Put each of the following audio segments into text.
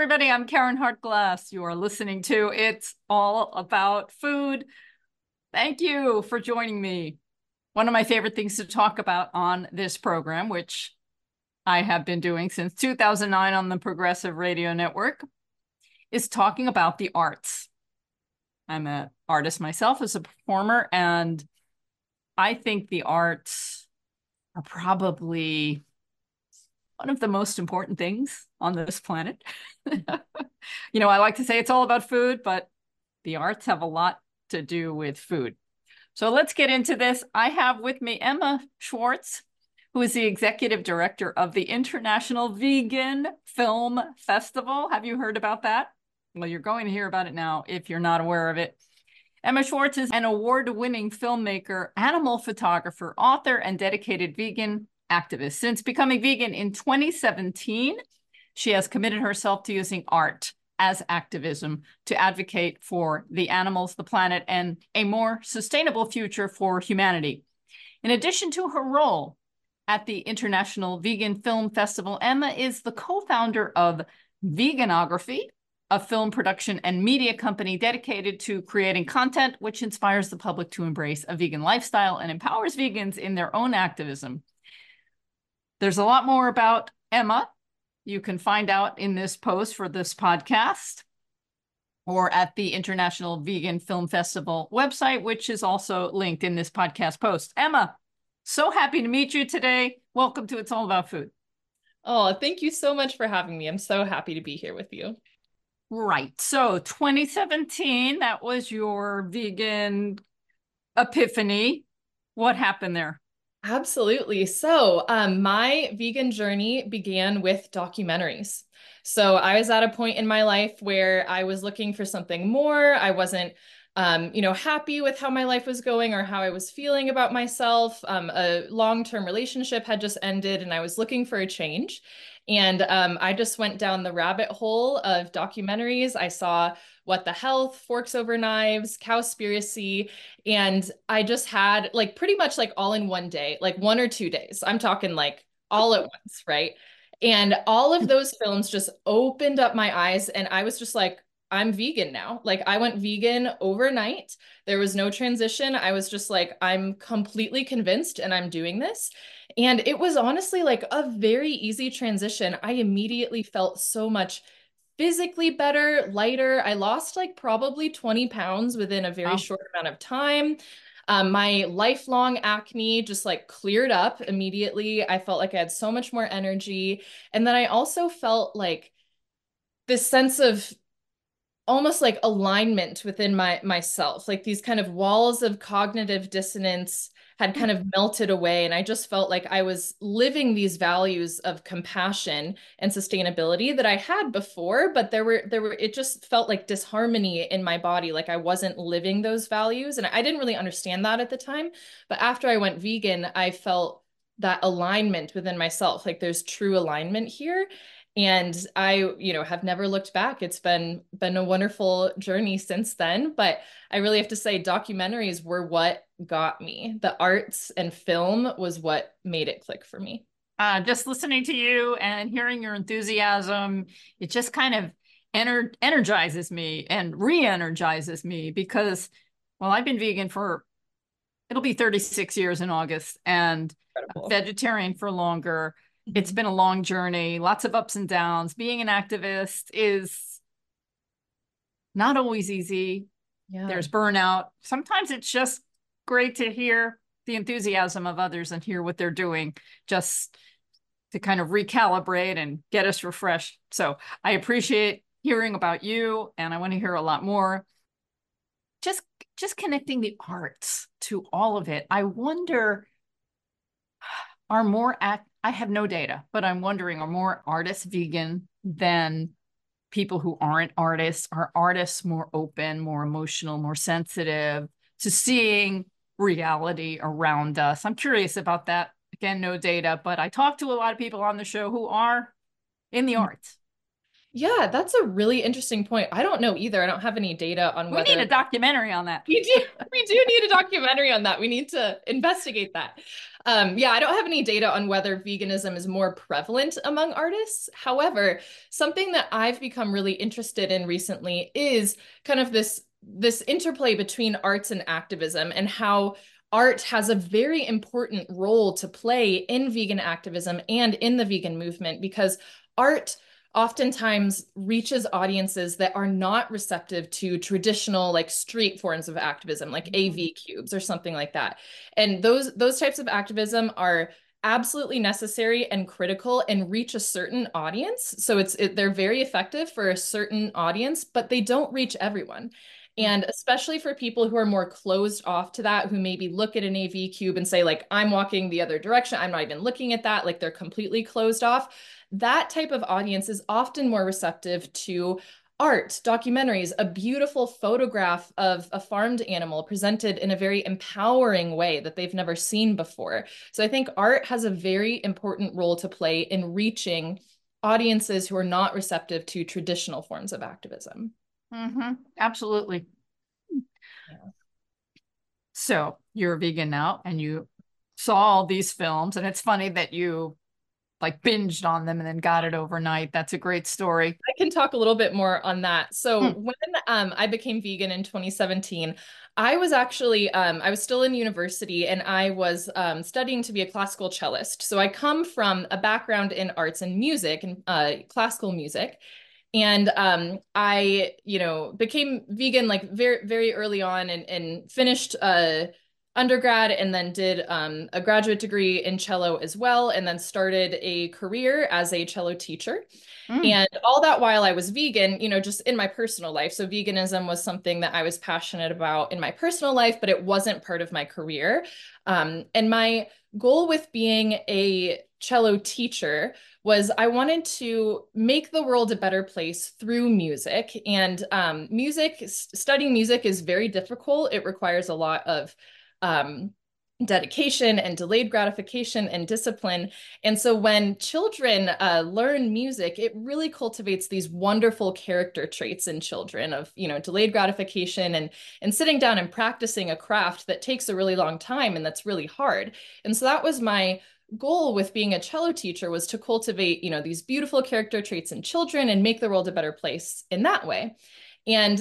everybody. I'm Karen Hartglass. You are listening to It's All About Food. Thank you for joining me. One of my favorite things to talk about on this program, which I have been doing since 2009 on the Progressive Radio Network, is talking about the arts. I'm an artist myself as a performer, and I think the arts are probably one of the most important things on this planet. I like to say it's all about food, but the arts have a lot to do with food. So let's get into this. I have with me Emma Schwartz, who is the executive director of the International Vegan Film Festival. Have you heard about that? Well, you're going to hear about it now if you're not aware of it. Emma Schwartz is an award-winning filmmaker, animal photographer, author, and dedicated vegan activist. Since becoming vegan in 2017, she has committed herself to using art as activism to advocate for the animals, the planet, and a more sustainable future for humanity. In addition to her role at the International Vegan Film Festival, Emma is the co-founder of Veganography, a film production and media company dedicated to creating content which inspires the public to embrace a vegan lifestyle and empowers vegans in their own activism. There's a lot more about Emma you can find out in this post for this podcast or at the International Vegan Film Festival website, which is also linked in this podcast post. Emma, so happy to meet you today. Welcome to It's All About Food. Oh, thank you so much for having me. I'm so happy to be here with you. Right. So 2017, that was your vegan epiphany. What happened there? Absolutely. So, my vegan journey began with documentaries. So, I was at a point in my life where I was looking for something more. I wasn't, happy with how my life was going or how I was feeling about myself. A long-term relationship had just ended, and I was looking for a change. And I just went down the rabbit hole of documentaries. I saw What the Health, Forks Over Knives, Cowspiracy, and I just had like pretty much like all in one day, like 1 or 2 days. I'm talking like all at once, right? And all of those films just opened up my eyes, and I was just like, I'm vegan now. Like I went vegan overnight. There was no transition. I was just like, I'm completely convinced and I'm doing this. And it was honestly like a very easy transition. I immediately felt so much physically better, lighter. I lost like probably 20 pounds within a very Wow. short amount of time. My lifelong acne just like cleared up immediately. I felt like I had so much more energy. And then I also felt like this sense of almost like alignment within myself, like these kind of walls of cognitive dissonance had kind of melted away, and I just felt like I was living these values of compassion and sustainability that I had before, but there were it just felt like disharmony in my body, like I wasn't living those values, and I didn't really understand that at the time. But after I went vegan, I felt that alignment within myself, like there's true alignment here. And I, have never looked back. It's been a wonderful journey since then, but I really have to say documentaries were what got me. The arts and film was what made it click for me. Just listening to you and hearing your enthusiasm, it just kind of energizes me and re-energizes me because, well, I've been vegan for, it'll be 36 years in August, and Incredible. vegetarian for longer. It's Mhm. been a long journey, lots of ups and downs. Being an activist is not always easy. Yeah. There's burnout. Sometimes it's just great to hear the enthusiasm of others and hear what they're doing just to kind of recalibrate and get us refreshed. So I appreciate hearing about you, and I want to hear a lot more. Just just connecting the arts to all of it. I wonder, are more act I have no data, but I'm wondering, are more artists vegan than people who aren't artists? Are artists more open, more emotional, more sensitive to seeing reality around us? I'm curious about that. Again, no data, but I talk to a lot of people on the show who are in the arts. Yeah, that's a really interesting point. I don't know either. I don't have any data on We need whether a documentary on that. we do we do need a documentary on that. We need to investigate that. Yeah, I don't have any data on whether veganism is more prevalent among artists. However, something that I've become really interested in recently is kind of this interplay between arts and activism, and how art has a very important role to play in vegan activism and in the vegan movement, because art oftentimes reaches audiences that are not receptive to traditional like street forms of activism, like AV cubes or something like that. And those types of activism are absolutely necessary and critical and reach a certain audience. So they're very effective for a certain audience, but they don't reach everyone. And especially for people who are more closed off to that, who maybe look at an AV cube and say, like, I'm walking the other direction, I'm not even looking at that, like they're completely closed off. That type of audience is often more receptive to art, documentaries, a beautiful photograph of a farmed animal presented in a very empowering way that they've never seen before. So I think art has a very important role to play in reaching audiences who are not receptive to traditional forms of activism. Absolutely. Yeah. So you're a vegan now and you saw all these films, and it's funny that you like binged on them and then got it overnight. That's a great story. I can talk a little bit more on that. So Hmm. when I became vegan in 2017, I was actually I was still in university, and I was studying to be a classical cellist. So I come from a background in arts and music and classical music. And I, became vegan like very, very early on, and finished undergrad, and then did a graduate degree in cello as well, and then started a career as a cello teacher. Mm. And all that while I was vegan, just in my personal life. So veganism was something that I was passionate about in my personal life, but it wasn't part of my career. And my goal with being a cello teacher was I wanted to make the world a better place through music. And studying music is very difficult. It requires a lot of um, dedication and delayed gratification and discipline. And so when children learn music, it really cultivates these wonderful character traits in children of, delayed gratification and sitting down and practicing a craft that takes a really long time and that's really hard. And so that was my goal with being a cello teacher, was to cultivate, these beautiful character traits in children and make the world a better place in that way. And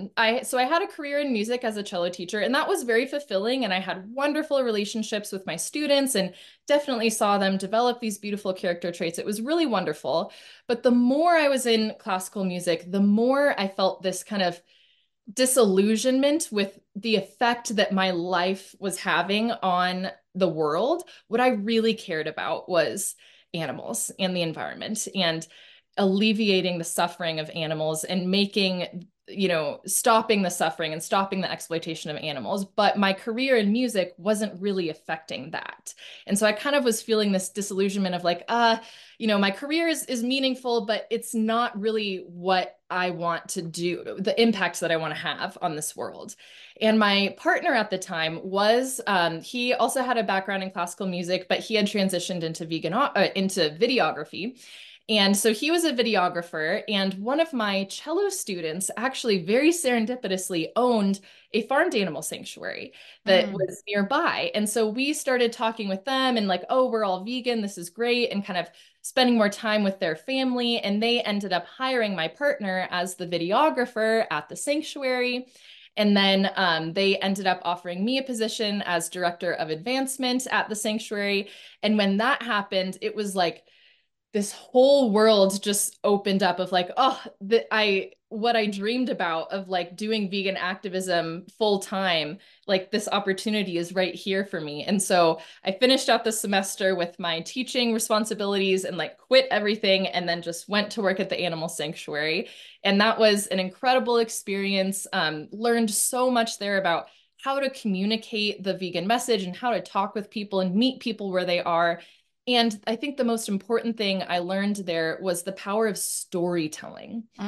I had a career in music as a cello teacher, and that was very fulfilling. And I had wonderful relationships with my students, and definitely saw them develop these beautiful character traits. It was really wonderful. But the more I was in classical music, the more I felt this kind of disillusionment with the effect that my life was having on the world. What I really cared about was animals and the environment, and alleviating the suffering of animals, and making, stopping the suffering and stopping the exploitation of animals. But my career in music wasn't really affecting that. And so I kind of was feeling this disillusionment of like, my career is meaningful, but it's not really what I want to do, the impact that I want to have on this world. And my partner at the time was, he also had a background in classical music, but he had transitioned into videography. And so he was a videographer, and one of my cello students actually very serendipitously owned a farmed animal sanctuary that Mm. was nearby. And so we started talking with them and like, oh, we're all vegan, this is great, and kind of spending more time with their family. And they ended up hiring my partner as the videographer at the sanctuary. And then they ended up offering me a position as director of advancement at the sanctuary. And when that happened, it was like, this whole world just opened up of like, oh, what I dreamed about of like doing vegan activism full time, like this opportunity is right here for me. And so I finished out the semester with my teaching responsibilities and like quit everything, and then just went to work at the animal sanctuary. And that was an incredible experience. Learned so much there about how to communicate the vegan message and how to talk with people and meet people where they are. And I think the most important thing I learned there was the power of storytelling. Mm.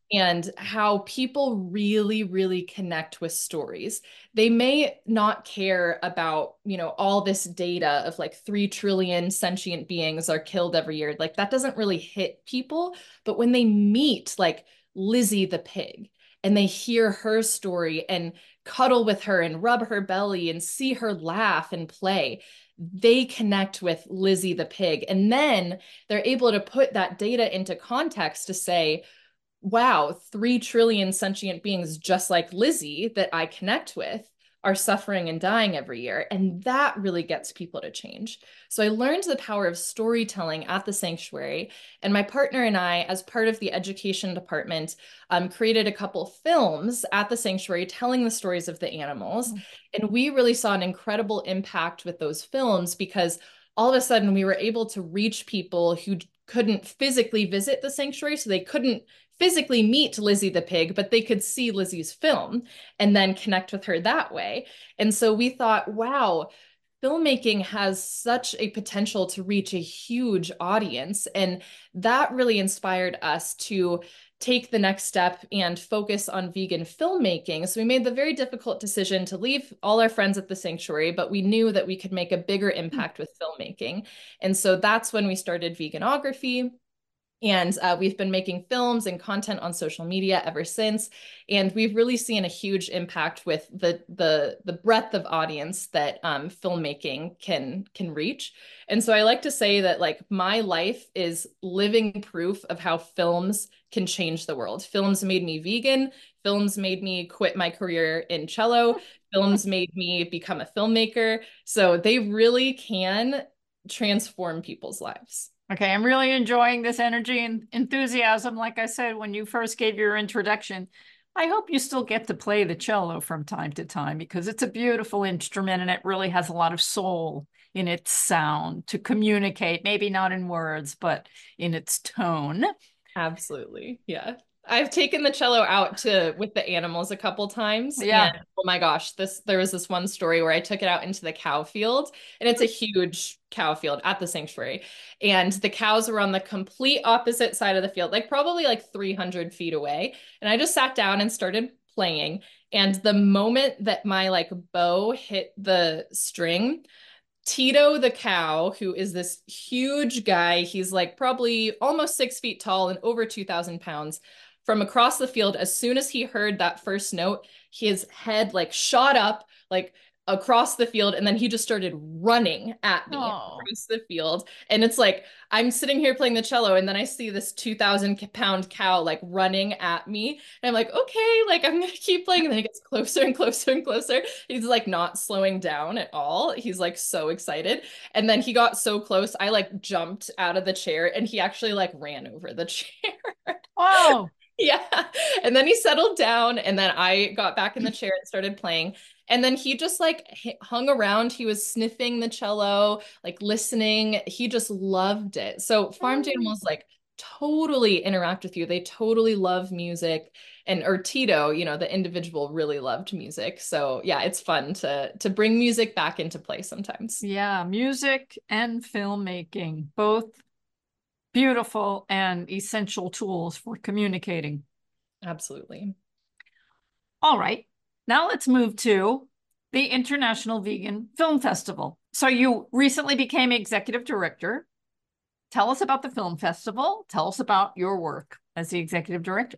and how people really, really connect with stories. They may not care about, all this data of like 3 trillion sentient beings are killed every year. Like that doesn't really hit people. But when they meet like Lizzie the pig and they hear her story and cuddle with her and rub her belly and see her laugh and play, they connect with Lizzie the pig. And then they're able to put that data into context to say, wow, 3 trillion sentient beings just like Lizzie that I connect with are suffering and dying every year. And that really gets people to change. So I learned the power of storytelling at the sanctuary. And my partner and I, as part of the education department, created a couple films at the sanctuary telling the stories of the animals. And we really saw an incredible impact with those films because all of a sudden we were able to reach people who couldn't physically visit the sanctuary. So they couldn't physically meet Lizzie the pig, but they could see Lizzie's film and then connect with her that way. And so we thought, wow, filmmaking has such a potential to reach a huge audience. And that really inspired us to take the next step and focus on vegan filmmaking. So we made the very difficult decision to leave all our friends at the sanctuary, but we knew that we could make a bigger impact with filmmaking. And so that's when we started Veganography. And we've been making films and content on social media ever since. And we've really seen a huge impact with the breadth of audience that filmmaking can reach. And so I like to say that like my life is living proof of how films can change the world. Films made me vegan. Films made me quit my career in cello. Films made me become a filmmaker. So they really can transform people's lives. Okay, I'm really enjoying this energy and enthusiasm. Like I said, when you first gave your introduction, I hope you still get to play the cello from time to time because it's a beautiful instrument and it really has a lot of soul in its sound to communicate, maybe not in words, but in its tone. Absolutely. Yeah. I've taken the cello out to with the animals a couple times, Yeah. and oh my gosh, there was this one story where I took it out into the cow field, and it's a huge cow field at the sanctuary, and the cows were on the complete opposite side of the field, like probably like 300 feet away, and I just sat down and started playing, and the moment that my like bow hit the string, Tito the cow, who is this huge guy, he's like probably almost 6 feet tall and over 2,000 pounds. From across the field, as soon as he heard that first note, his head like shot up like across the field, and then he just started running at me Oh. across the field. And it's like I'm sitting here playing the cello, and then I see this 2,000-pound cow like running at me, and I'm like, okay, like I'm gonna keep playing. And then he gets closer and closer and closer. He's like not slowing down at all. He's like so excited. And then he got so close, I like jumped out of the chair, and he actually like ran over the chair. Wow. Yeah. And then he settled down, and then I got back in the chair and started playing. And then he just like hung around. He was sniffing the cello, like listening. He just loved it. So farmed animals like totally interact with you. They totally love music. And or Tito, the individual really loved music. So yeah, it's fun to bring music back into play sometimes. Yeah, music and filmmaking, both beautiful and essential tools for communicating. Absolutely. All right, now let's move to the International Vegan Film Festival. So you recently became executive director. Tell us about the film festival. Tell us about your work as the executive director.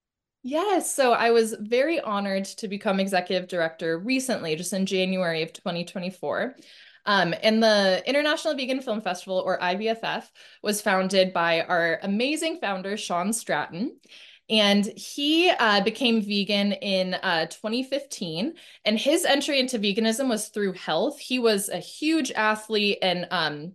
Yes, so I was very honored to become executive director recently, just in January of 2024. And the International Vegan Film Festival, or IVFF, was founded by our amazing founder, Sean Stratton. And he became vegan in 2015. And his entry into veganism was through health. He was a huge athlete and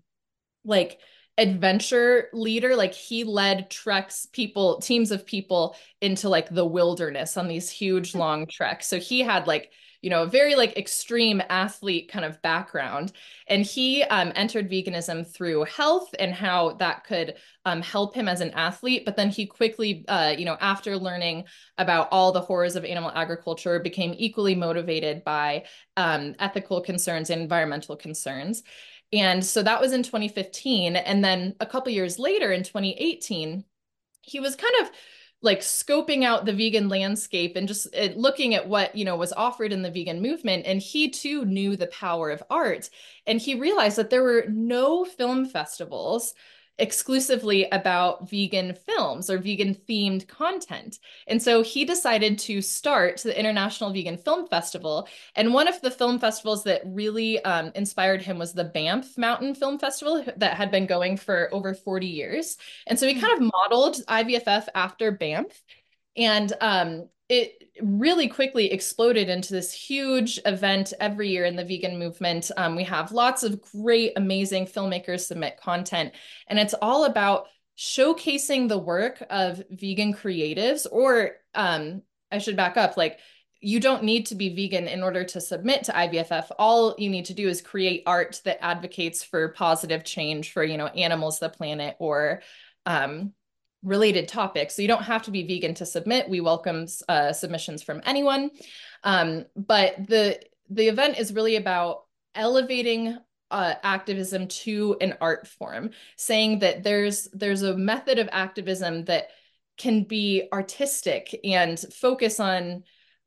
like adventure leader. Like he led teams of people into like the wilderness on these huge long treks. So he had like, a very like extreme athlete kind of background. And he entered veganism through health and how that could help him as an athlete. But then he quickly, after learning about all the horrors of animal agriculture, became equally motivated by ethical concerns and environmental concerns. And so that was in 2015. And then a couple years later in 2018, he was kind of like scoping out the vegan landscape and just looking at what, was offered in the vegan movement. And he too knew the power of art. And he realized that there were no film festivals exclusively about vegan films or vegan themed content. And so he decided to start the International Vegan Film Festival. And one of the film festivals that really inspired him was the Banff Mountain Film Festival that had been going for over 40 years. And so he kind of modeled IVFF after Banff. And it really quickly exploded into this huge event every year in the vegan movement. We have lots of great, amazing filmmakers submit content, and it's all about showcasing the work of vegan creatives, or I should back up, like, you don't need to be vegan in order to submit to IVFF. All you need to do is create art that advocates for positive change for, animals, the planet, or related topics. So you don't have to be vegan to submit. We welcome submissions from anyone. But the event is really about elevating activism to an art form, saying that there's a method of activism that can be artistic and focus on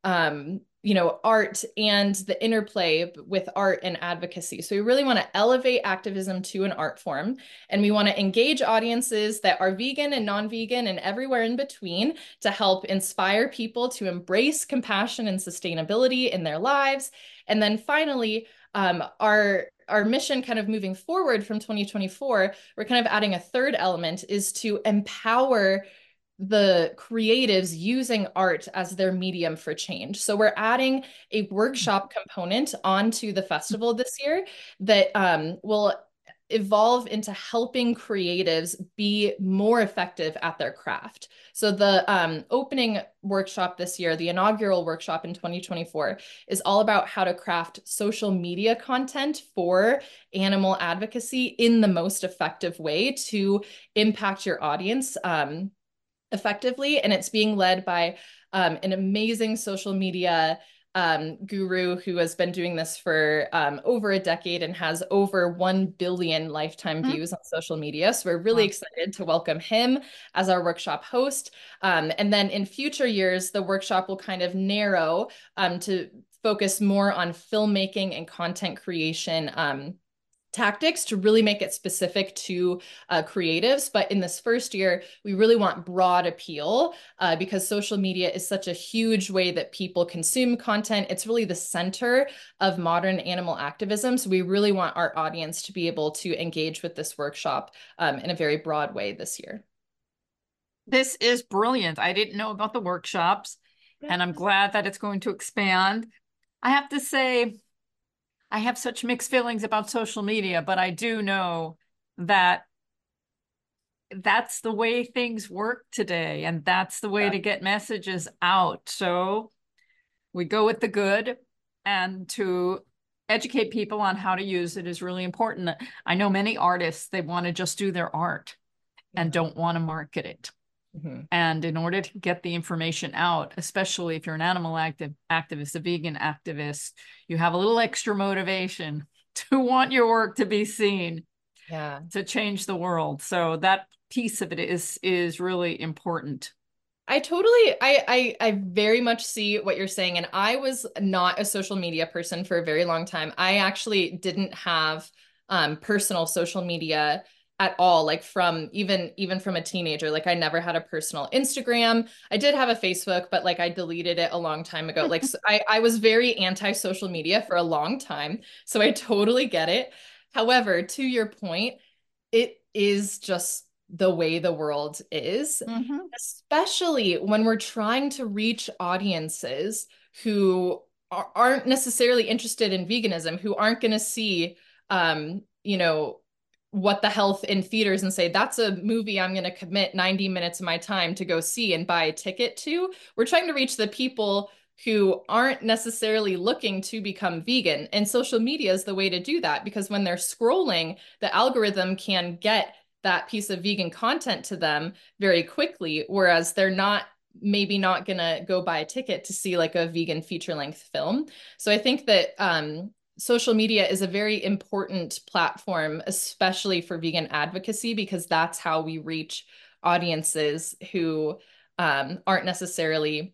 art and the interplay with art and advocacy. So we really want to elevate activism to an art form, and we want to engage audiences that are vegan and non-vegan and everywhere in between to help inspire people to embrace compassion and sustainability in their lives. And then finally, our mission kind of moving forward from 2024, we're kind of adding a third element, is to empower the creatives using art as their medium for change. So we're adding a workshop component onto the festival this year that will evolve into helping creatives be more effective at their craft. So the opening workshop this year, the inaugural workshop in 2024, is all about how to craft social media content for animal advocacy in the most effective way to impact your audience effectively. And it's being led by an amazing social media guru who has been doing this for over a decade and has over 1 billion lifetime views on social media. So we're really excited to welcome him as our workshop host. And then in future years, the workshop will kind of narrow to focus more on filmmaking and content creation tactics to really make it specific to creatives. But in this first year, we really want broad appeal because social media is such a huge way that people consume content. It's really the center of modern animal activism. So we really want our audience to be able to engage with this workshop in a very broad way this year. This is brilliant. I didn't know about the workshops, and I'm glad that it's going to expand. I have to say, I have such mixed feelings about social media, but I do know that that's the way things work today, and that's the way to get messages out. So we go with the good, and to educate people on how to use it is really important. I know many artists, they want to just do their art and don't want to market it. And in order to get the information out, especially if you're an animal activist, a vegan activist, you have a little extra motivation to want your work to be seen, to change the world. So that piece of it is really important. I very much see what you're saying. And I was not a social media person for a very long time. I actually didn't have personal social media at all, like from even from a teenager. Like I never had a personal Instagram. I did have a Facebook, but like I deleted it a long time ago. Like so I was very anti-social media for a long time. So I totally get it. However, to your point, it is just the way the world is, especially when we're trying to reach audiences who aren't necessarily interested in veganism, who aren't going to see, What the Health in theaters and say, that's a movie I'm going to commit 90 minutes of my time to go see and buy a ticket to. We're trying to reach the people who aren't necessarily looking to become vegan. And social media is the way to do that, because when they're scrolling, the algorithm can get that piece of vegan content to them very quickly, whereas they're maybe not gonna go buy a ticket to see like a vegan feature-length film. So I think that social media is a very important platform, especially for vegan advocacy, because that's how we reach audiences who aren't necessarily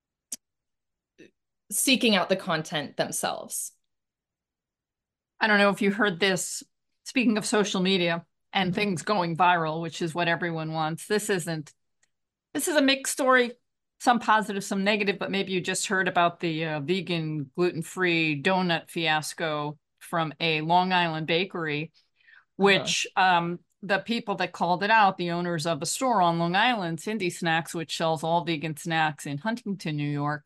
seeking out the content themselves. I don't know if you heard this. Speaking of social media and Mhm. things going viral, which is what everyone wants, this is a mixed story, some positive, some negative, but maybe you just heard about the vegan gluten-free donut fiasco from a Long Island bakery, Uh-huh. which the people that called it out, the owners of a store on Long Island, Cindy Snacks, which sells all vegan snacks in Huntington, New York,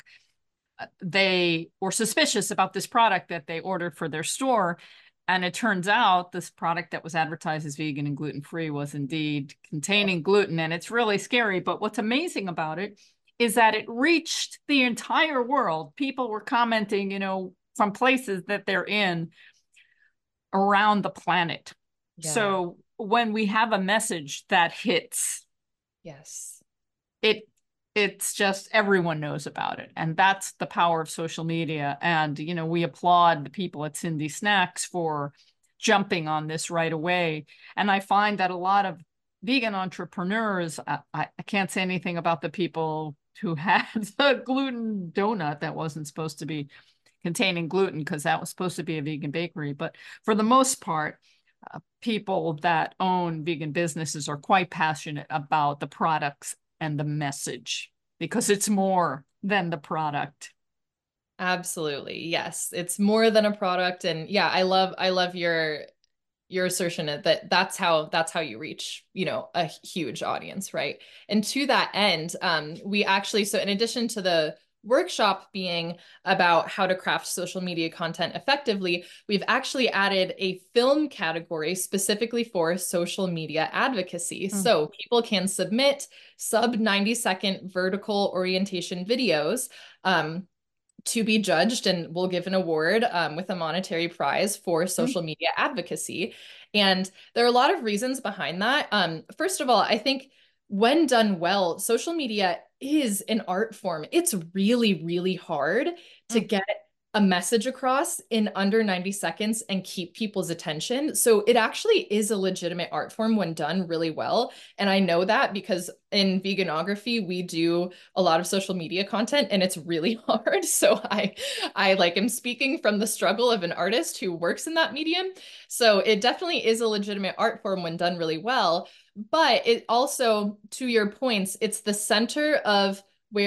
they were suspicious about this product that they ordered for their store. And it turns out this product that was advertised as vegan and gluten-free was indeed containing gluten. And it's really scary. But what's amazing about it is that it reached the entire world. People were commenting, from places that they're in around the planet. Yeah. So when we have a message that hits, Yes. it it's just everyone knows about it, and that's the power of social media. And we applaud the people at Cindy Snacks for jumping on this right away. And I find that a lot of vegan entrepreneurs, I can't say anything about the people who had the gluten donut that wasn't supposed to be containing gluten, because that was supposed to be a vegan bakery, but for the most part, people that own vegan businesses are quite passionate about the products and the message, because it's more than the product. Absolutely. Yes. It's more than a product. And yeah, I love your assertion that that's how you reach, a huge audience, right? And to that end, we actually, so in addition to the workshop being about how to craft social media content effectively, we've actually added a film category specifically for social media advocacy. Mm. So people can submit sub 90-second vertical orientation videos. To be judged, and we'll give an award with a monetary prize for Mm. social media advocacy. And there are a lot of reasons behind that. First of all, I think when done well, social media is an art form. It's really, really hard to Mm. get a message across in under 90 seconds and keep people's attention. So it actually is a legitimate art form when done really well. And I know that because in veganography, we do a lot of social media content and it's really hard. So I like am speaking from the struggle of an artist who works in that medium. So it definitely is a legitimate art form when done really well. But it also, to your points, it's the center of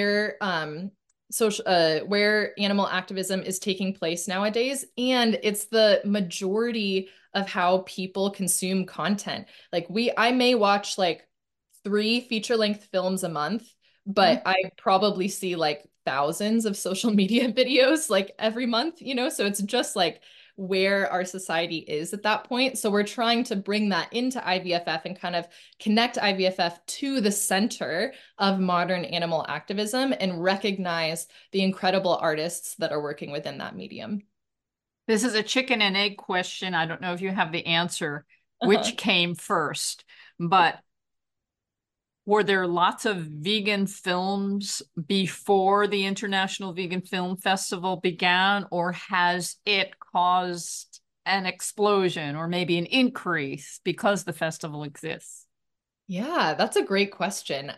where animal activism is taking place nowadays, and it's the majority of how people consume content. Like I may watch like 3 feature-length films a month, but Mm. I probably see like thousands of social media videos like every month, so it's just like where our society is at that point. So we're trying to bring that into IVFF and kind of connect IVFF to the center of modern animal activism and recognize the incredible artists that are working within that medium. This is a chicken and egg question. I don't know if you have the answer, Uh-huh. which came first, but were there lots of vegan films before the International Vegan Film Festival began, or has it caused an explosion or maybe an increase because the festival exists? Yeah, that's a great question.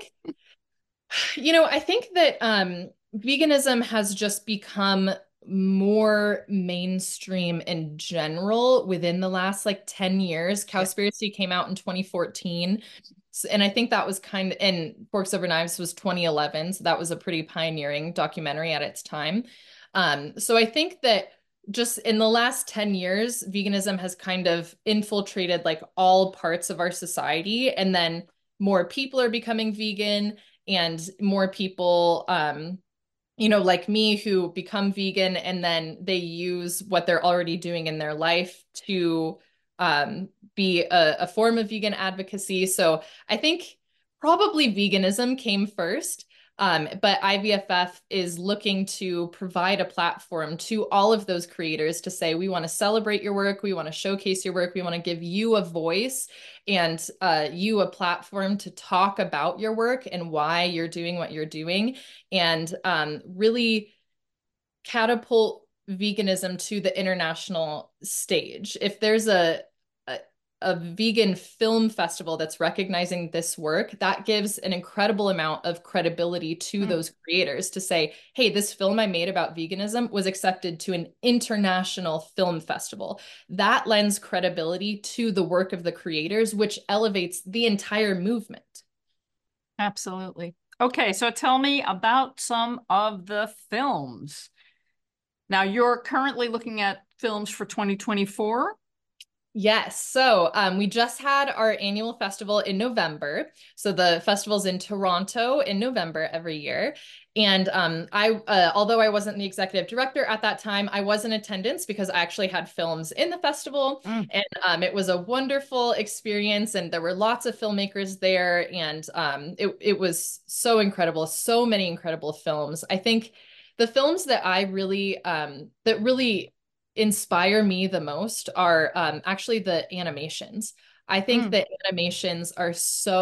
I think that veganism has just become more mainstream in general within the last like 10 years. Yeah. Cowspiracy came out in 2014. And I think that was and Forks Over Knives was 2011. So that was a pretty pioneering documentary at its time. So I think that just in the last 10 years, veganism has kind of infiltrated like all parts of our society. And then more people are becoming vegan and more people like me who become vegan and then they use what they're already doing in their life to be a form of vegan advocacy. So I think probably veganism came first. But IVFF is looking to provide a platform to all of those creators to say, we want to celebrate your work, we want to showcase your work, we want to give you a voice and you a platform to talk about your work and why you're doing what you're doing, and really catapult veganism to the international stage. If there's a a vegan film festival that's recognizing this work, that gives an incredible amount of credibility to Mm, those creators to say, hey, this film I made about veganism was accepted to an international film festival. That lends credibility to the work of the creators, which elevates the entire movement. absolutely. Okay, so tell me about some of the films. Now, you're currently looking at films for 2024. Yes. So we just had our annual festival in November. So the festival's in Toronto in November every year. And although I wasn't the executive director at that time, I was in attendance because I actually had films in the festival. Mm, And it was a wonderful experience. And there were lots of filmmakers there. And it was so incredible. So many incredible films. I think the films that that really inspire me the most are actually the animations. I think mm, that animations are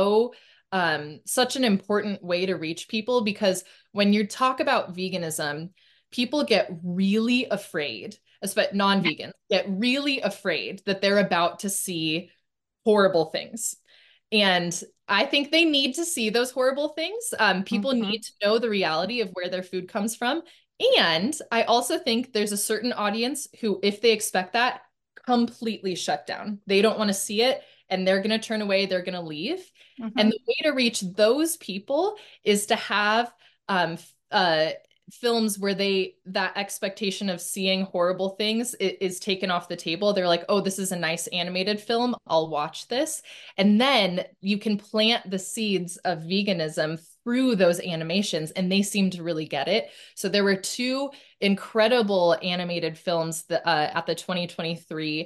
such an important way to reach people because when you talk about veganism, people get really afraid, especially non-vegans, get really afraid that they're about to see horrible things. And I think they need to see those horrible things. People mhm, need to know the reality of where their food comes from. And I also think there's a certain audience who, if they expect that, completely shut down. They don't want to see it and they're going to turn away, they're going to leave. And mhm, the way to reach those people is to have um, films where that expectation of seeing horrible things is taken off the table. They're like, oh, this is a nice animated film. I'll watch this. And then you can plant the seeds of veganism through those animations, and they seem to really get it. So there were two incredible animated films that, at the 2023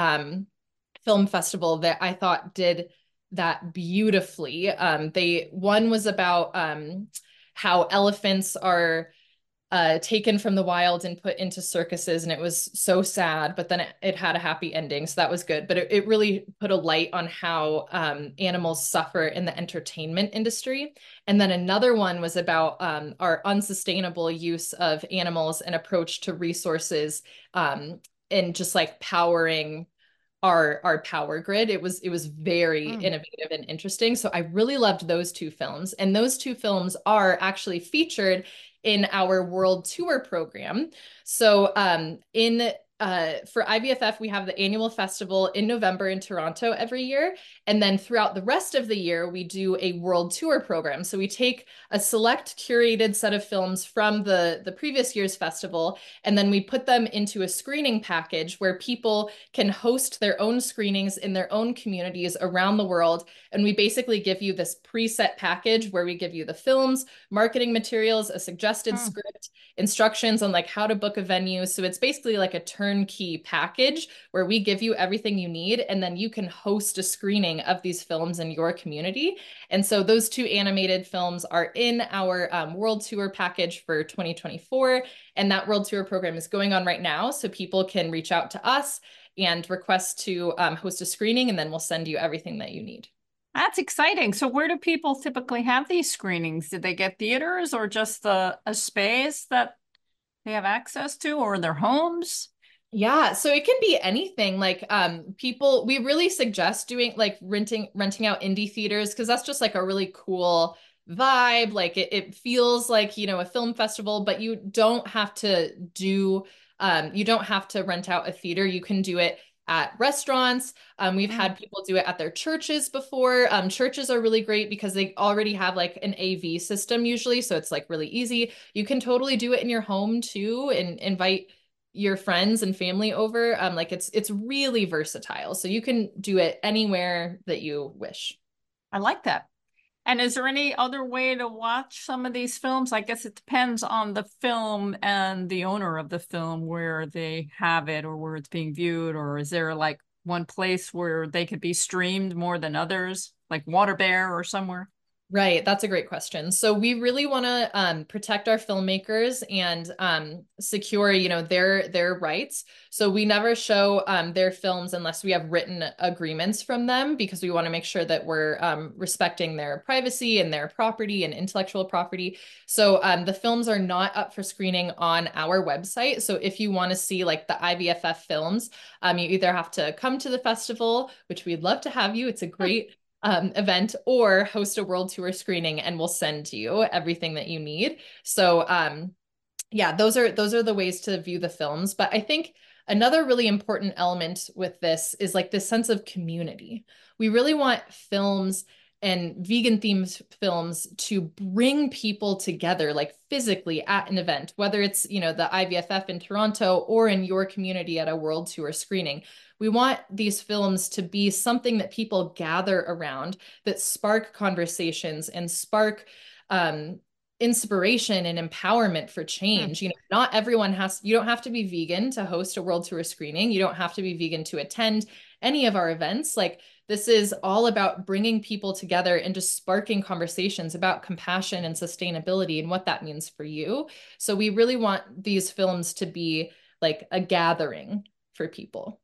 film festival that I thought did that beautifully. One was about how elephants are taken from the wild and put into circuses, and it was so sad, but then it had a happy ending, so that was good. But it really put a light on how animals suffer in the entertainment industry. And then another one was about our unsustainable use of animals and approach to resources, and just like powering our power grid. It was very mm. innovative and interesting. So I really loved those two films. And those two films are actually featured in our world tour program. So in for IVFF, we have the annual festival in November in Toronto every year. And then throughout the rest of the year, we do a world tour program. So we take a select curated set of films from the previous year's festival, and then we put them into a screening package where people can host their own screenings in their own communities around the world. And we basically give you this preset package where we give you the films, marketing materials, a suggested Mm. script, instructions on like how to book a venue. So it's basically like a turnkey package where we give you everything you need, and then you can host a screening of these films in your community. And so those two animated films are in our world tour package for 2024. And that world tour program is going on right now. So people can reach out to us and request to host a screening, and then we'll send you everything that you need. That's exciting. So where do people typically have these screenings? Did they get theaters or just a space that they have access to or their homes? Yeah, so it can be anything. Like people we really suggest doing like renting out indie theaters because that's just like a really cool vibe. Like it feels like, a film festival, but you don't have to rent out a theater. You can do it at restaurants. We've Mm. had people do it at their churches before. Churches are really great because they already have like an AV system usually, so it's like really easy. You can totally do it in your home too and invite your friends and family over. Like it's really versatile. So you can do it anywhere that you wish. I like that. And is there any other way to watch some of these films? I guess it depends on the film and the owner of the film where they have it or where it's being viewed, or is there like one place where they could be streamed more than others, like Water Bear or somewhere? Right, that's a great question. So we really want to protect our filmmakers and secure, their rights. So we never show their films unless we have written agreements from them, because we want to make sure that we're respecting their privacy and their property and intellectual property. So the films are not up for screening on our website. So if you want to see like the IVFF films, you either have to come to the festival, which we'd love to have you. It's a great event, or host a world tour screening, and we'll send you everything that you need. So yeah, those are the ways to view the films. But I think another really important element with this is like this sense of community. We really want films and vegan themed films to bring people together, like physically at an event, whether it's, the IVFF in Toronto or in your community at a world tour screening. We want these films to be something that people gather around, that spark conversations and spark inspiration and empowerment for Hmm. change. Not everyone you don't have to be vegan to host a world tour screening. You don't have to be vegan to attend any of our events. Like, this is all about bringing people together and just sparking conversations about compassion and sustainability and what that means for you. So we really want these films to be like a gathering for people.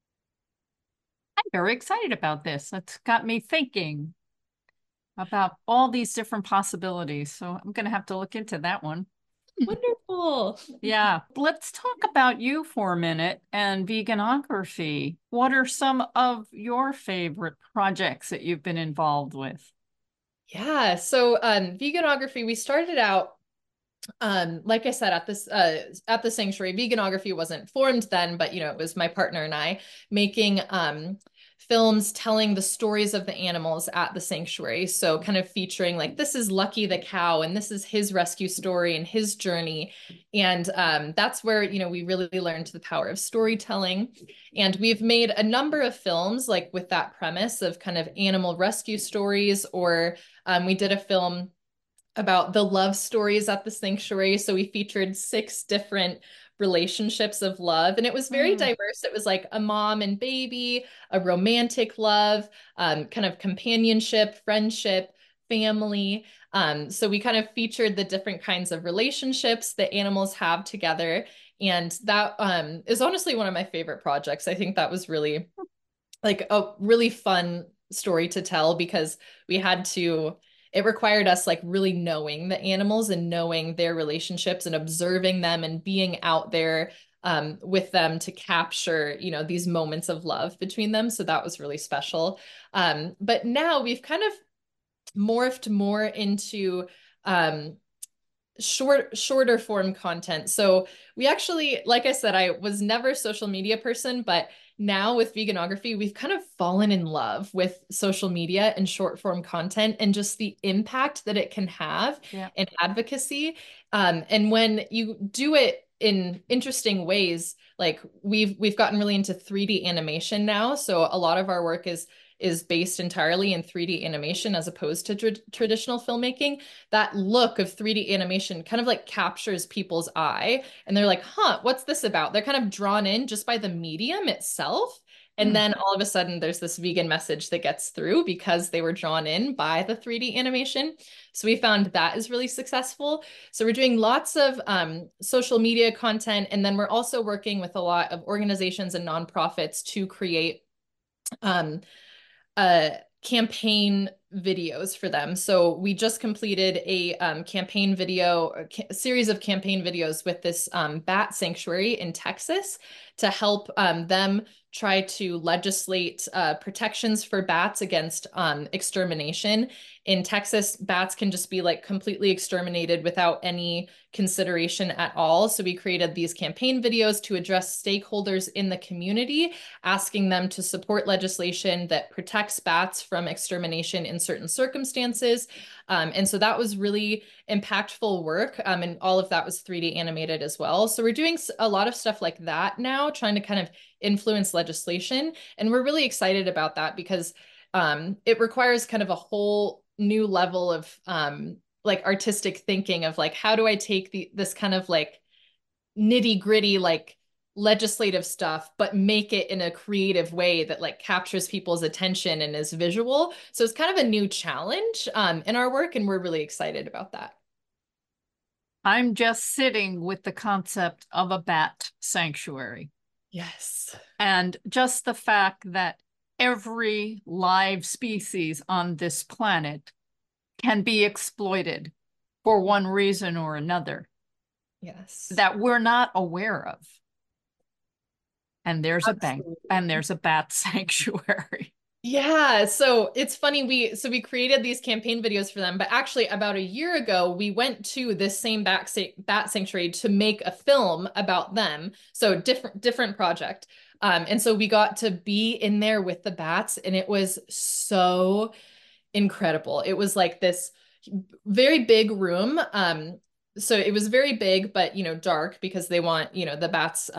I'm very excited about this. That's got me thinking about all these different possibilities. So I'm going to have to look into that one. Wonderful. Yeah, let's talk about you for a minute and veganography. What are some of your favorite projects that you've been involved with? Yeah. So veganography, we started out like I said, at the sanctuary. Veganography wasn't formed then, but it was my partner and I making films telling the stories of the animals at the sanctuary. So kind of featuring like, this is Lucky the cow and this is his rescue story and his journey. And that's where we really learned the power of storytelling. And we've made a number of films like with that premise of kind of animal rescue stories, or we did a film about the love stories at the sanctuary. So we featured 6 different relationships of love, and it was very Mm. diverse. It was like a mom and baby, a romantic love, kind of companionship, friendship, family. So we kind of featured the different kinds of relationships that animals have together. And that is honestly one of my favorite projects. I think that was really like a really fun story to tell, because we had to it required us like really knowing the animals and knowing their relationships and observing them and being out there with them to capture these moments of love between them. So that was really special. But now we've kind of morphed more into um, shorter form content. So we actually, like I said, I was never a social media person, but now with veganography, we've kind of fallen in love with social media and short form content and just the impact that it can have Yeah. in advocacy. And when you do it in interesting ways, like we've gotten really into 3D animation now. So a lot of our work is based entirely in 3D animation as opposed to traditional filmmaking. That look of 3D animation kind of like captures people's eye, and they're like, huh, what's this about? They're kind of drawn in just by the medium itself. And Mm. then all of a sudden, there's this vegan message that gets through because they were drawn in by the 3D animation. So we found that is really successful. So we're doing lots of social media content. And then we're also working with a lot of organizations and nonprofits to create um, campaign videos for them. So we just completed a campaign video, a series of campaign videos with this bat sanctuary in Texas to help them try to legislate protections for bats against extermination. In Texas, bats can just be like completely exterminated without any consideration at all. So we created these campaign videos to address stakeholders in the community, asking them to support legislation that protects bats from extermination in certain circumstances. And so that was really impactful work. And all of that was 3D animated as well. So we're doing a lot of stuff like that now, trying to kind of influence legislation. And we're really excited about that because it requires kind of a whole new level of like artistic thinking of like, how do I take this kind of like nitty gritty, like legislative stuff, but make it in a creative way that like captures people's attention and is visual. So it's kind of a new challenge in our work, and we're really excited about that. I'm just sitting with the concept of a bat sanctuary. Yes. And just the fact that every live species on this planet can be exploited for one reason or another Yes. that we're not aware of. And there's a bank Absolutely. and there's a bat sanctuary. Yeah, so it's funny we created these campaign videos for them, but actually about a year ago we went to this same bat sanctuary to make a film about them. So different project. And so we got to be in there with the bats, and it was so incredible. It was like this very big room. So it was very big, but dark because they want, the bats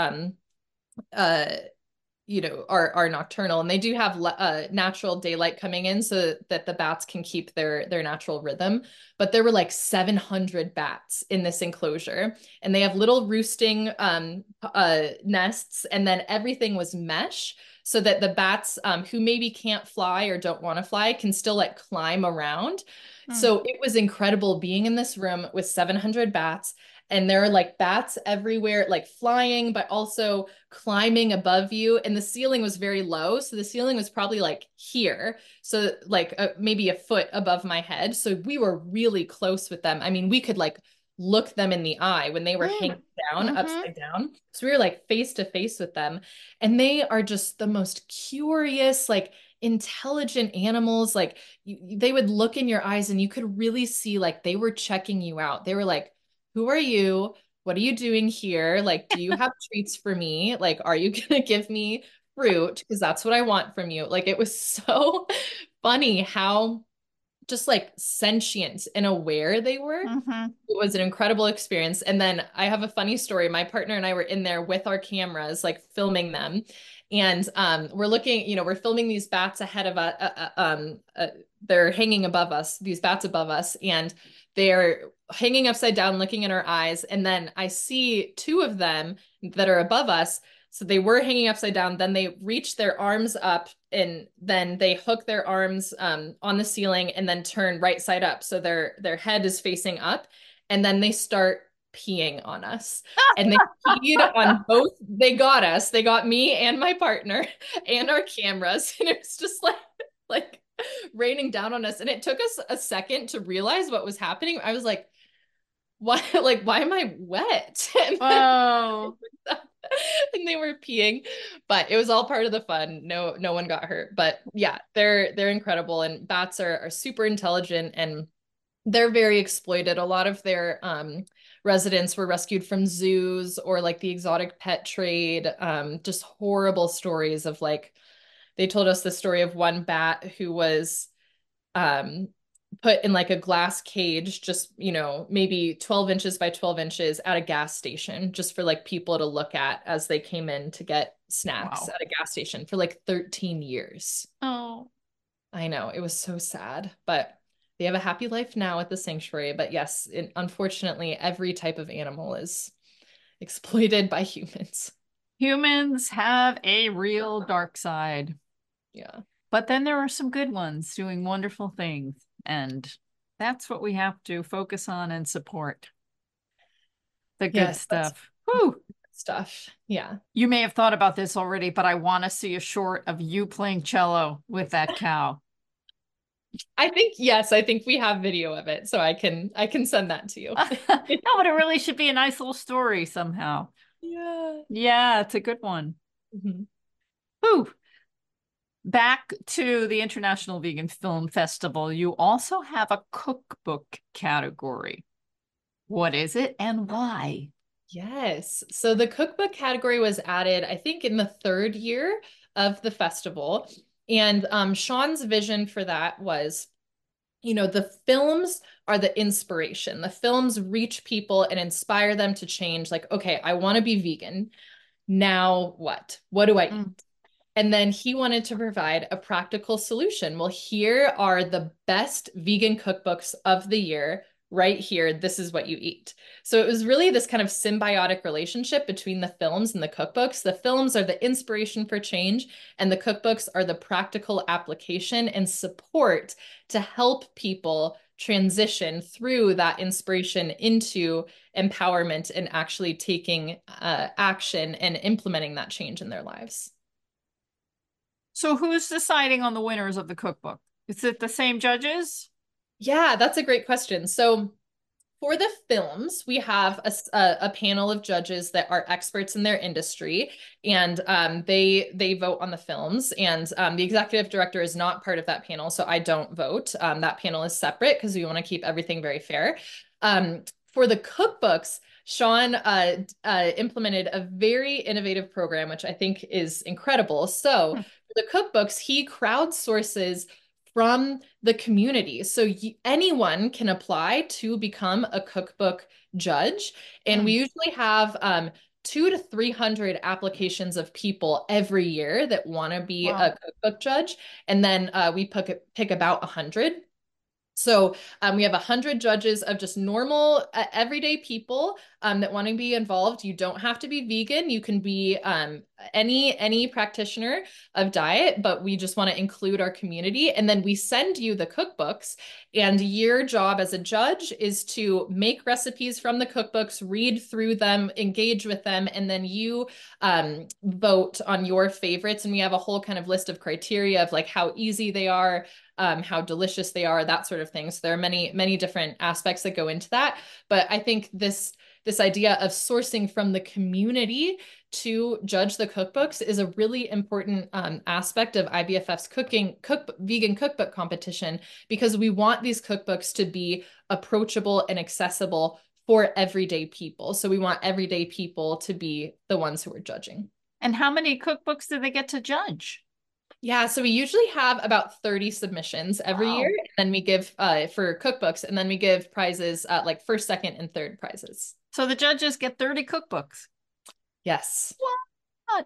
uh are nocturnal, and they do have natural daylight coming in so that the bats can keep their natural rhythm. But there were like 700 bats in this enclosure, and they have little roosting nests, and then everything was mesh so that the bats who maybe can't fly or don't want to fly can still like climb around. Hmm. So it was incredible being in this room with 700 bats, and there are like bats everywhere, like flying, but also climbing above you. And the ceiling was very low. So the ceiling was probably like here. So like maybe a foot above my head. So we were really close with them. I mean, we could like look them in the eye when they were hanging down, Mm-hmm. upside down. So we were like face to face with them. And they are just the most curious, like intelligent animals. Like they would look in your eyes and you could really see like they were checking you out. They were like, who are you? What are you doing here? Like, do you have treats for me? Like, are you gonna give me fruit? Because that's what I want from you. Like, it was so funny how just like sentient and aware they were. Mm-hmm. It was an incredible experience. And then I have a funny story. My partner and I were in there with our cameras, like filming them. And we're looking, we're filming these bats ahead of us. They're hanging above us, these bats above us, and they're hanging upside down, looking in our eyes. And then I see two of them that are above us. So they were hanging upside down. Then they reach their arms up, and then they hook their arms on the ceiling and then turn right side up. So their head is facing up, and then they start peeing on us. And they peed on both. They got us. They got me and my partner and our cameras. And it was just like raining down on us. And it took us a second to realize what was happening. I was like, why, like, why am I wet? And then Oh, and they were peeing, but it was all part of the fun. No one got hurt. But yeah, they're incredible. And bats are super intelligent, and they're very exploited. A lot of their residents were rescued from zoos or like the exotic pet trade. Just horrible stories of like, they told us the story of one bat who was um, put in like a glass cage, just, maybe 12 inches by 12 inches at a gas station, just for like people to look at as they came in to get snacks wow. at a gas station for like 13 years. Oh, I know, it was so sad, but they have a happy life now at the sanctuary. But yes, unfortunately, every type of animal is exploited by humans. humans have a real dark side, Yeah. but then there are some good ones doing wonderful things. And that's what we have to focus on and support the good Yes, that's stuff. Whew. stuff. Yeah. You may have thought about this already, but I want to see a short of you playing cello with that cow. I think we have video of it, so I can send that to you. No, but it really should be a nice little story somehow. Yeah. Yeah, it's a good one. Mhm. Whew. Back to the International Vegan Film Festival, you also have a cookbook category. What is it and why? Yes. So the cookbook category was added, I think, in the third year of the festival. And Sean's vision for that was, the films are the inspiration. The films reach people and inspire them to change. Like, okay, I want to be vegan. Now what? What do I eat? Mm. And then he wanted to provide a practical solution. Well, here are the best vegan cookbooks of the year. right here, this is what you eat. So it was really this kind of symbiotic relationship between the films and the cookbooks. The films are the inspiration for change, and the cookbooks are the practical application and support to help people transition through that inspiration into empowerment and actually taking action and implementing that change in their lives. So who's deciding on the winners of the cookbook? Is it the same judges? Yeah, that's a great question. So for the films, we have a panel of judges that are experts in their industry, and they vote on the films. And the executive director is not part of that panel, so I don't vote. That panel is separate because we want to keep everything very fair. For the cookbooks, Sean implemented a very innovative program, which I think is incredible. So for the cookbooks, he crowdsources from the community. So anyone can apply to become a cookbook judge. And we usually have 200 to 300 applications of people every year that want to be a cookbook judge. And then we pick about 100. So we have 100 judges of just normal, everyday people that want to be involved. You don't have to be vegan. You can be any practitioner of diet, but we just want to include our community. And then we send you the cookbooks, and your job as a judge is to make recipes from the cookbooks, read through them, engage with them, and then you vote on your favorites. And we have a whole kind of list of criteria of like how easy they are, how delicious they are, that sort of thing. So there are many, many different aspects that go into that. But I think this idea of sourcing from the community to judge the cookbooks is a really important aspect of IVFF's vegan cookbook competition, because we want these cookbooks to be approachable and accessible for everyday people. So we want everyday people to be the ones who are judging. And how many cookbooks do they get to judge? Yeah, so we usually have about 30 submissions every year, and then we give for cookbooks, and then we give prizes like first, second, and third prizes. So the judges get 30 cookbooks. Yes. What?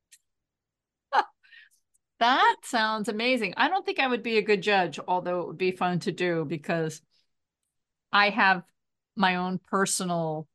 That sounds amazing. I don't think I would be a good judge, although it would be fun to do because I have my own personal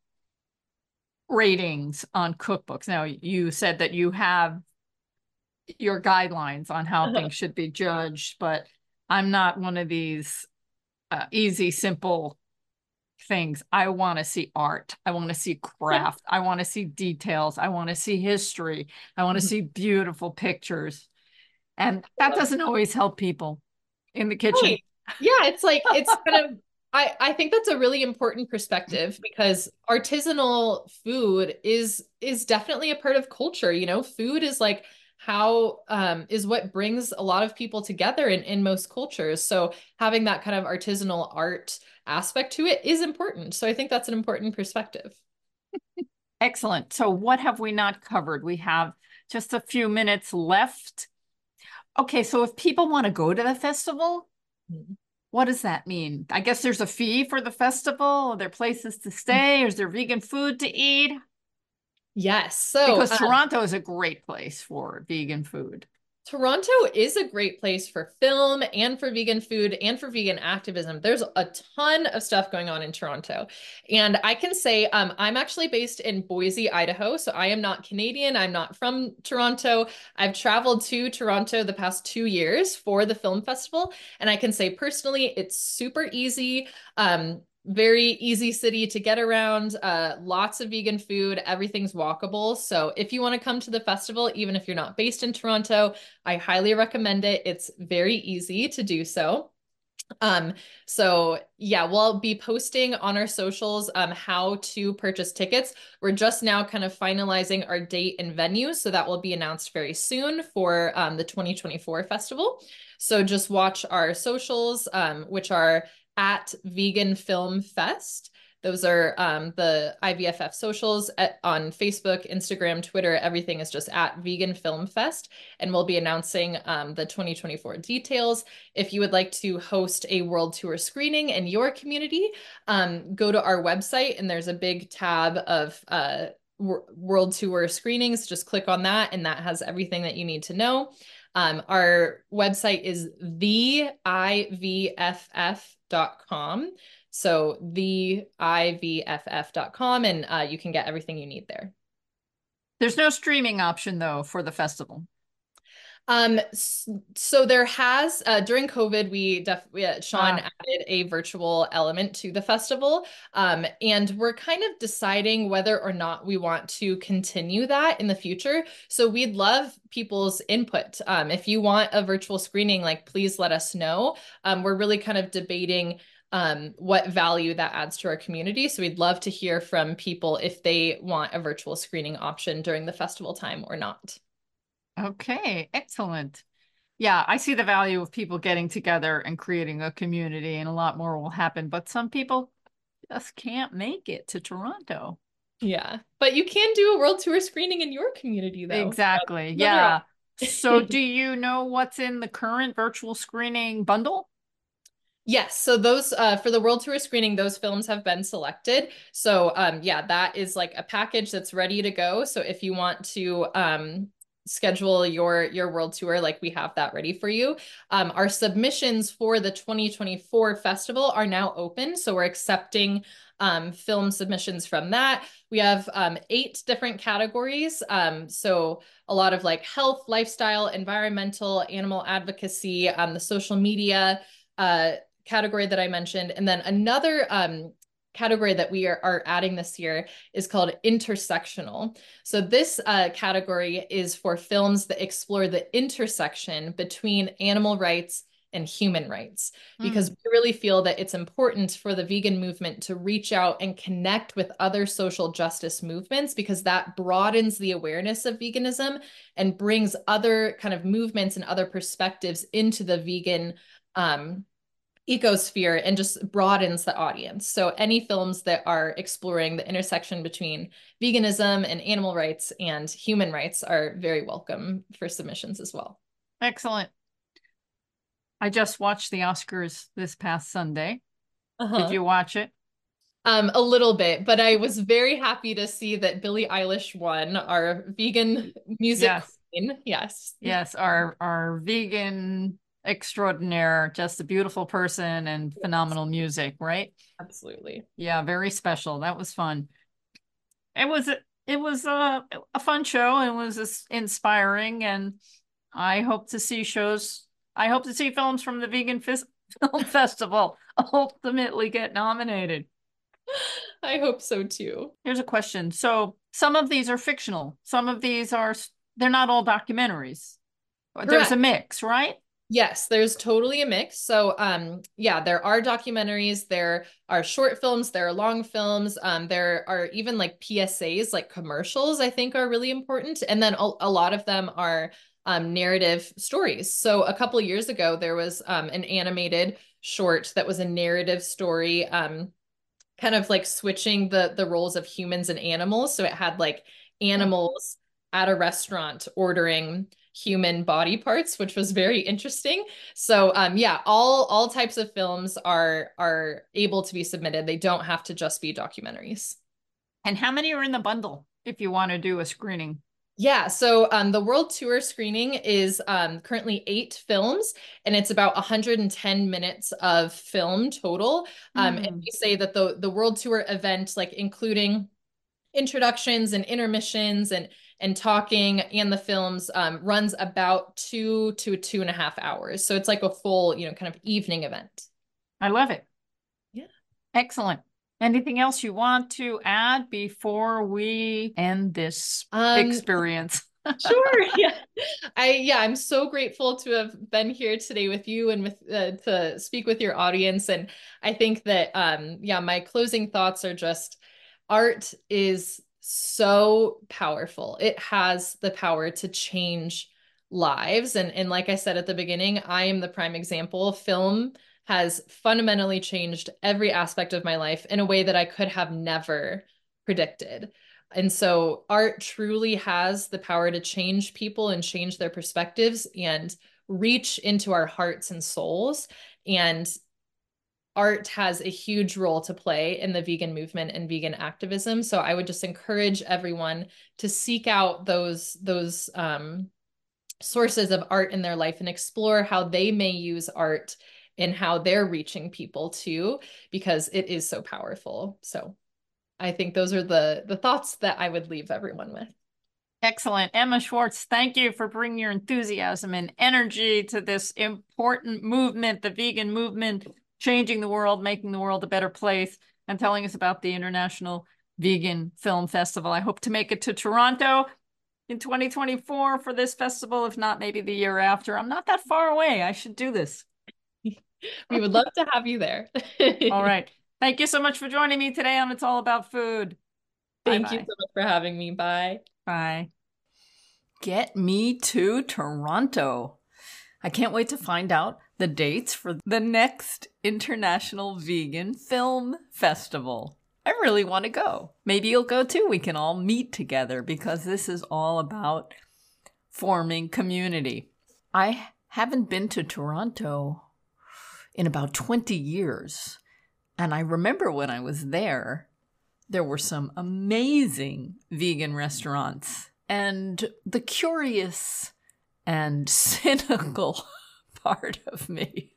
ratings on cookbooks. Now, you said that you have your guidelines on how things should be judged, but I'm not one of these easy, simple things. I want to see art. I want to see craft. I want to see details. I want to see history. I want to see beautiful pictures. And that doesn't always help people in the kitchen. Right. Yeah, it's like, it's kind of, I think that's a really important perspective, because artisanal food is definitely a part of culture. You know, food is like how is what brings a lot of people together in most cultures. So having that kind of artisanal art aspect to it is important. So I think that's an important perspective. Excellent. So what have we not covered? We have just a few minutes left. Okay, so if people want to go to the festival, what does that mean? I guess there's a fee for the festival. Are there places to stay? Is there vegan food to eat? Yes. So because Toronto is a great place for vegan food. Toronto is a great place for film and for vegan food and for vegan activism. There's a ton of stuff going on in Toronto. And I can say I'm actually based in Boise, Idaho. So I am not Canadian. I'm not from Toronto. I've traveled to Toronto the past 2 years for the film festival. And I can say personally, it's super easy. Very easy city to get around, lots of vegan food, everything's walkable. So if you want to come to the festival, even if you're not based in Toronto, I highly recommend it. It's very easy to do so. So yeah, we'll be posting on our socials how to purchase tickets. We're just now kind of finalizing our date and venue, so that will be announced very soon for the 2024 festival. So just watch our socials, which are at Vegan Film Fest. Those are the IVFF socials on Facebook, Instagram, Twitter. Everything is just at Vegan Film Fest. And we'll be announcing the 2024 details. If you would like to host a world tour screening in your community, go to our website, and there's a big tab of world tour screenings. Just click on that, and that has everything that you need to know. Our website is theivff.com. So theivff.com, and you can get everything you need there. There's no streaming option though for the festival. So there has during COVID, Sean Ah, added a virtual element to the festival. And we're kind of deciding whether or not we want to continue that in the future. So we'd love people's input. If you want a virtual screening, like please let us know. We're really kind of debating what value that adds to our community. So we'd love to hear from people if they want a virtual screening option during the festival time or not. okay, excellent. Yeah, I see the value of people getting together and creating a community, and a lot more will happen. But some people just can't make it to Toronto. Yeah, but you can do a world tour screening in your community, though. Exactly. Another Yeah. So, option. do you know what's in the current virtual screening bundle? Yes, so those for the world tour screening, those films have been selected. So yeah, that is like a package that's ready to go. So if you want to schedule your world tour, like we have that ready for you. Our submissions for the 2024 festival are now open, so we're accepting film submissions from that. We have 8 different categories. So a lot of like health, lifestyle, environmental, animal advocacy, the social media category that I mentioned. And then another category that we are adding this year is called intersectional. So this category is for films that explore the intersection between animal rights and human rights, because Mm. we really feel that it's important for the vegan movement to reach out and connect with other social justice movements, because that broadens the awareness of veganism and brings other kind of movements and other perspectives into the vegan ecosphere and just broadens the audience. So any films that are exploring the intersection between veganism and animal rights and human rights are very welcome for submissions as well. Excellent. I just watched the Oscars this past Sunday. Did Uh-huh. you watch it? A little bit, but I was very happy to see that Billie Eilish won our vegan music Yes. queen. Yes, Yes, our vegan extraordinaire, just a beautiful person and phenomenal music, right? absolutely. Yeah, very special. That was fun. It was a fun show. It was inspiring, and I hope to see shows. I hope to see films from the Film Festival ultimately get nominated. I hope so too. Here's a question. So some of these are fictional. Some of these are, they're not all documentaries. There's a Correct. mix, right? Yes, there's totally a mix. So, yeah, there are documentaries, there are short films, there are long films, there are even like PSAs, like commercials, I think are really important. And then a lot of them are narrative stories. So a couple of years ago, there was an animated short that was a narrative story, kind of like switching the roles of humans and animals. So it had like Huh. animals at a restaurant ordering human body parts, which was very interesting. So yeah, all types of films are able to be submitted. They don't have to just be documentaries. And how many are in the bundle if you want to do a screening? Yeah, so the world tour screening is currently 8 films, and it's about 110 minutes of film total. And Hmm. we say that the world tour event, like including introductions and intermissions and talking and the films, runs about 2 to 2.5 hours. So it's like a full, kind of evening event. I love it. Yeah. Excellent. Anything else you want to add before we end this Um, experience? Sure. Yeah. I'm so grateful to have been here today with you and with to speak with your audience. And I think that yeah, my closing thoughts are just art is so powerful. It has the power to change lives. And like I said at the beginning, I am the prime example. Film has fundamentally changed every aspect of my life in a way that I could have never predicted. And so art truly has the power to change people and change their perspectives and reach into our hearts and souls. And art has a huge role to play in the vegan movement and vegan activism. So I would just encourage everyone to seek out those sources of art in their life and explore how they may use art in how they're reaching people too, because it is so powerful. So I think those are the thoughts that I would leave everyone with. Excellent. Emma Schwartz, thank you for bringing your enthusiasm and energy to this important movement, the vegan movement, changing the world, making the world a better place, and telling us about the International Vegan Film Festival. I hope to make it to Toronto in 2024 for this festival, if not maybe the year after. I'm not that far away. I should do this. We would love to have you there. All right. Thank you so much for joining me today on It's All About Food. Thank you Bye-bye. so much for having me. Bye. Bye. Get me to Toronto. I can't wait to find out the dates for the next International Vegan Film Festival. I really want to go. Maybe you'll go too. We can all meet together because this is all about forming community. I haven't been to Toronto in about 20 years. And I remember when I was there were some amazing vegan restaurants. And the curious and cynical part of me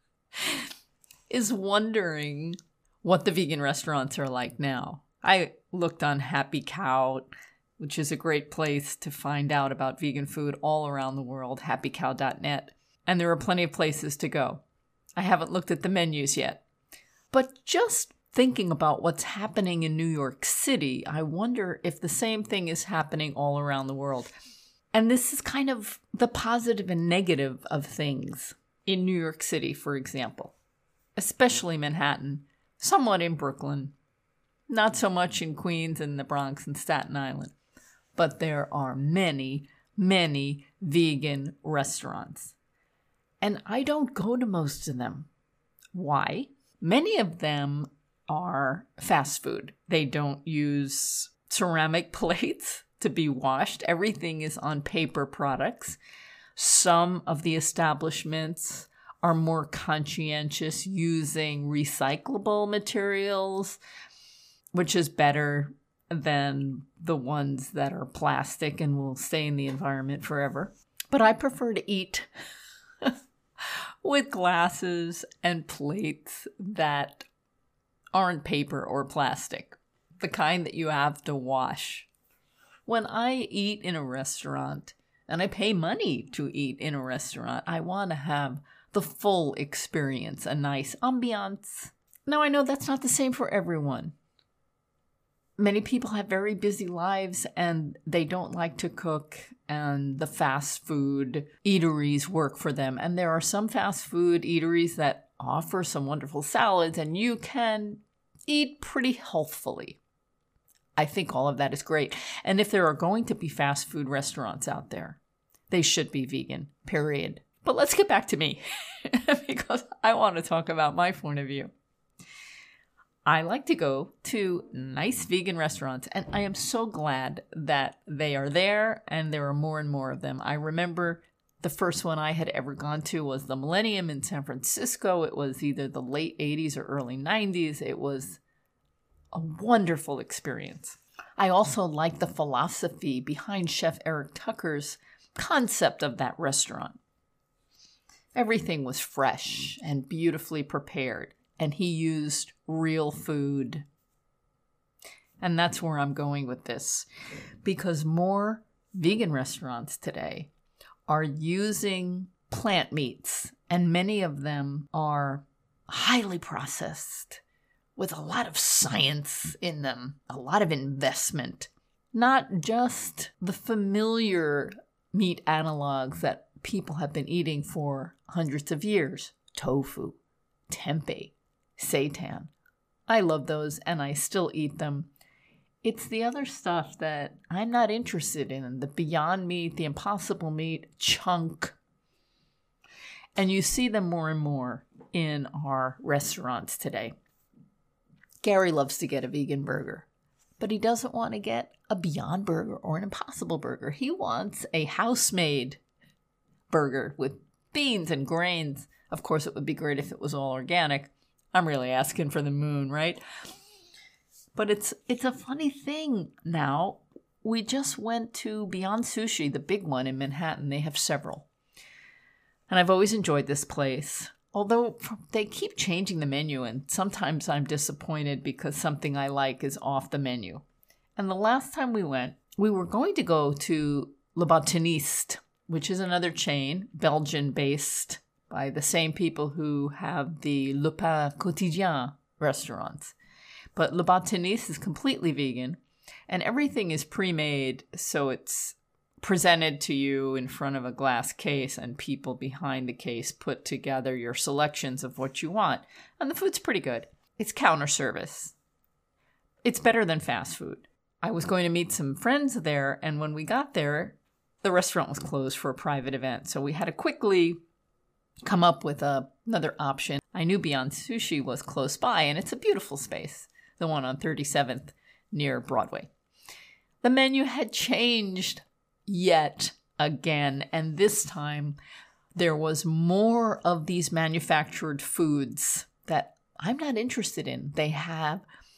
is wondering what the vegan restaurants are like now. I looked on Happy Cow, which is a great place to find out about vegan food all around the world, happycow.net. And there are plenty of places to go. I haven't looked at the menus yet. But just thinking about what's happening in New York City, I wonder if the same thing is happening all around the world. And this is kind of the positive and negative of things in New York City, for example, especially Manhattan, somewhat in Brooklyn, not so much in Queens and the Bronx and Staten Island. But there are many, many vegan restaurants. And I don't go to most of them. Why? Many of them are fast food. They don't use ceramic plates to be washed. Everything is on paper products. Some of the establishments are more conscientious using recyclable materials, which is better than the ones that are plastic and will stay in the environment forever. But I prefer to eat with glasses and plates that aren't paper or plastic, the kind that you have to wash. When I eat in a restaurant, and I pay money to eat in a restaurant, I want to have the full experience, a nice ambiance. Now, I know that's not the same for everyone. Many people have very busy lives and they don't like to cook, and the fast food eateries work for them. And there are some fast food eateries that offer some wonderful salads and you can eat pretty healthfully. I think all of that is great. And if there are going to be fast food restaurants out there, they should be vegan, period. But let's get back to me because I want to talk about my point of view. I like to go to nice vegan restaurants, and I am so glad that they are there and there are more and more of them. I remember the first one I had ever gone to was the Millennium in San Francisco. It was either the late 80s or early 90s. It was a wonderful experience. I also like the philosophy behind Chef Eric Tucker's concept of that restaurant. Everything was fresh and beautifully prepared, and he used real food. And that's where I'm going with this, because more vegan restaurants today are using plant meats, and many of them are highly processed with a lot of science in them, a lot of investment, not just the familiar meat analogs that people have been eating for hundreds of years. Tofu, tempeh, seitan. I love those and I still eat them. It's the other stuff that I'm not interested in, the Beyond Meat, the Impossible Meat, chunk. And you see them more and more in our restaurants today. Gary loves to get a vegan burger, but he doesn't want to get a Beyond Burger or an Impossible Burger. He wants a house-made burger with beans and grains. Of course, it would be great if it was all organic. I'm really asking for the moon, right? But it's a funny thing now. We just went to Beyond Sushi, the big one in Manhattan. They have several. And I've always enjoyed this place. Although they keep changing the menu, and sometimes I'm disappointed because something I like is off the menu. And the last time we went, we were going to go to Le Botaniste, which is another chain, Belgian-based, by the same people who have the Le Pain Quotidien restaurants. But Le Botaniste is completely vegan, and everything is pre-made, so it's presented to you in front of a glass case, and people behind the case put together your selections of what you want. And the food's pretty good. It's counter service. It's better than fast food. I was going to meet some friends there, and when we got there, the restaurant was closed for a private event. So we had to quickly come up with another option. I knew Beyond Sushi was close by, and it's a beautiful space, the one on 37th near Broadway. The menu had changed yet again, and this time there was more of these manufactured foods that I'm not interested in. They have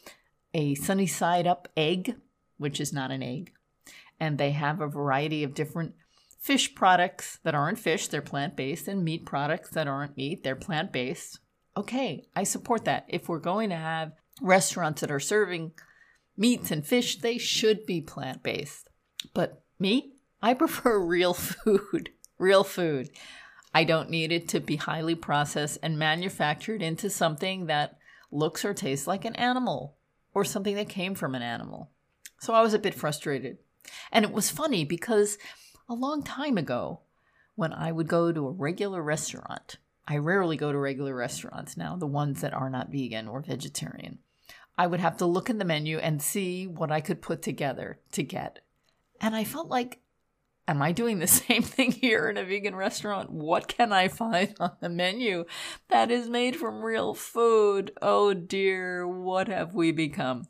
a sunny side up egg, which is not an egg, and they have a variety of different fish products that aren't fish, they're plant-based, and meat products that aren't meat, they're plant-based. Okay, I support that. If we're going to have restaurants that are serving meats and fish, they should be plant-based. But me, I prefer real food. Real food. I don't need it to be highly processed and manufactured into something that looks or tastes like an animal or something that came from an animal. So I was a bit frustrated. And it was funny because a long time ago, when I would go to a regular restaurant, I rarely go to regular restaurants now, the ones that are not vegan or vegetarian. I would have to look in the menu and see what I could put together to get. And I felt like, am I doing the same thing here in a vegan restaurant? What can I find on the menu that is made from real food? Oh dear, what have we become?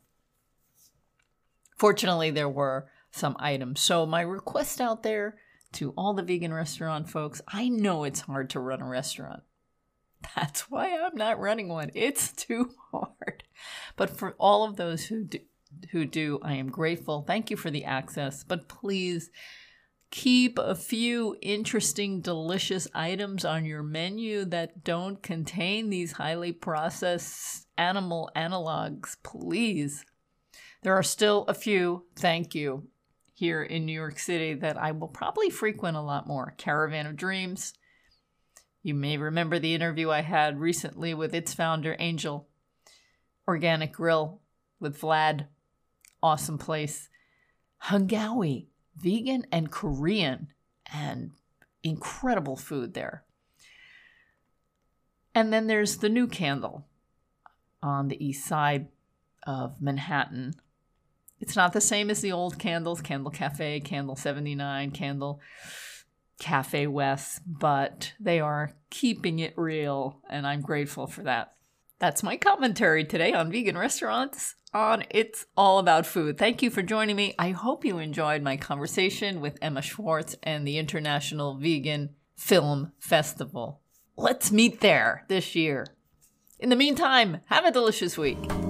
Fortunately, there were some items. So my request out there to all the vegan restaurant folks, I know it's hard to run a restaurant. That's why I'm not running one. It's too hard. But for all of those who do, I am grateful. Thank you for the access. But please keep a few interesting, delicious items on your menu that don't contain these highly processed animal analogs, please. There are still a few, thank you, here in New York City that I will probably frequent a lot more. Caravan of Dreams. You may remember the interview I had recently with its founder, Angel. Organic Grill with Vlad. Awesome place. Hungawi, vegan and Korean, and incredible food there. And then there's the New Candle on the east side of Manhattan. It's not the same as the old candles, Candle Cafe, Candle 79, Candle Cafe West, but they are keeping it real, and I'm grateful for that. That's my commentary today on vegan restaurants on It's All About Food. Thank you for joining me. I hope you enjoyed my conversation with Emma Schwartz and the International Vegan Film Festival. Let's meet there this year. In the meantime, have a delicious week.